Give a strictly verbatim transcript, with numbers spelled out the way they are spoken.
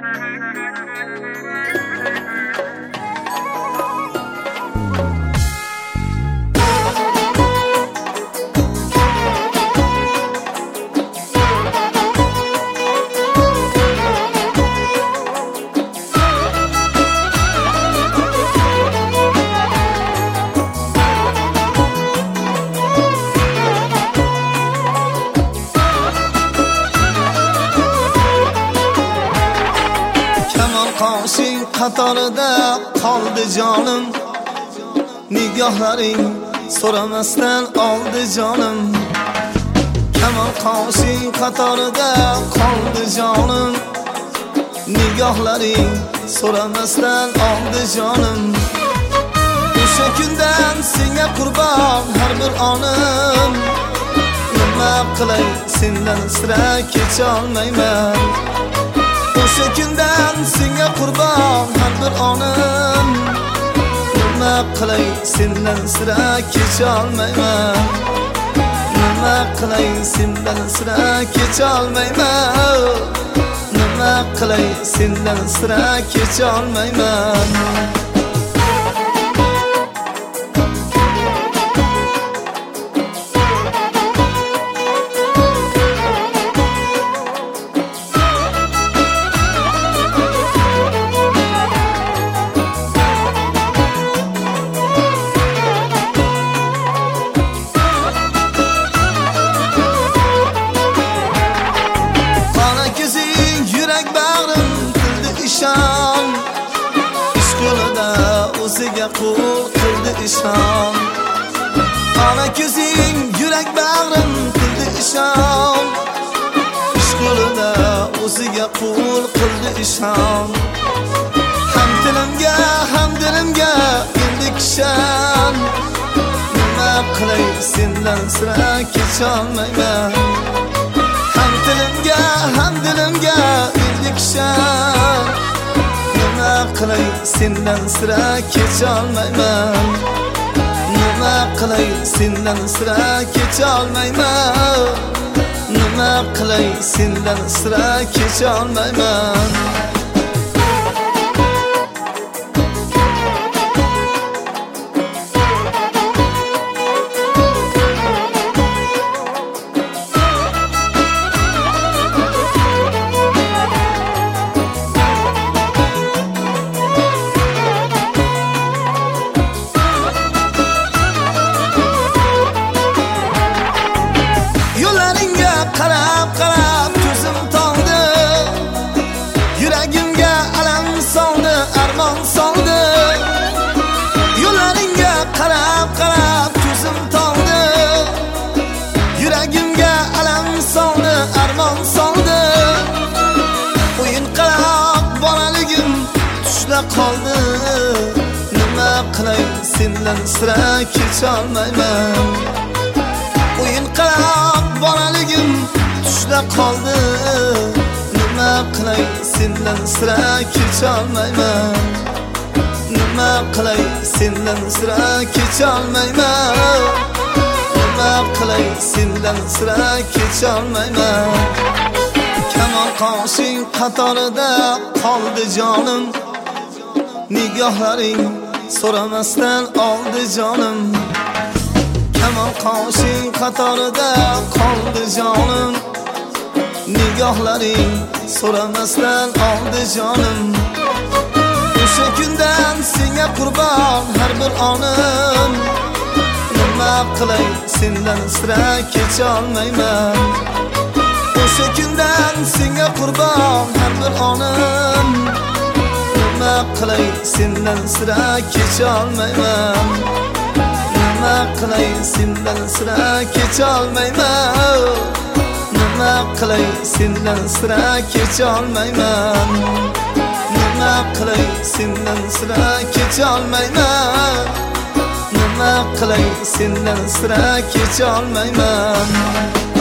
Qoshing qatorida qoldi jonim, nigohlaring so'ramasdan oldi jonim. Kamon qoshing qatorida qoldi jonim, nigohlaring so'ramasdan oldi jonim. O'sha kundan senga qurbon har bir onim, nima qilay sendan sira kecha olmayman. O'sha kundan senga qurbon har bir onim, nima qilay sendan sira kecha olmayman. Nima qilay sendan sira kecha olmayman. Nima qilay sendan sira kecha olmayman. O'ziga qul qildi ishon. Ona ko'zing yurak bag'rim qildi ishon. Ishqilida o'ziga qul qildi ishon. Ham tilimga ham dilimga endi kishan. Nima qilay sendan sira kecha olmayman. Ham tilimga ham dilimga endi kishan. Nima qilay sendan sira kecha olmayman. Nima qilay sendan sira kecha olmayman. Nima qilay sendan sira kecha olmayman. Qarab qarab ko'zim toldi, yuragimga alam soldi, armon soldi. Yo'llaringga qarab qarab ko'zim toldi, yuragimga alam soldi, armon soldi. O'yin qilib bolaligim tushda qoldi. Nima qilay sendan sira kecha olmayman. O'yin qilib bolaligim tushda qoldi. Nima qilay sendan sira kecha olmayman. Nima qilay sendan sira kecha olmayman. Nima qilay sendan sira kecha olmayman. Kamon qoshing qatorida qoldi jonim, nigohlaring so'ramasdan oldi jonim. Kamon qoshing qatorida qoldi jonim, nigohlaring so'ramasdan oldi jonim. O'sha kundan senga qurbon har bir onim, nima qilay sendan sira kecha olmayman. O'sha kundan senga qurbon har bir onim, nima qilay sendan sira kecha olmayman. Nima qilay sendan sira kecha olmayman. Nima qilay sendan sira kecha olmayman. Nima qilay sendan sira kecha olmayman. Nima qilay sendan sira kecha olmayman.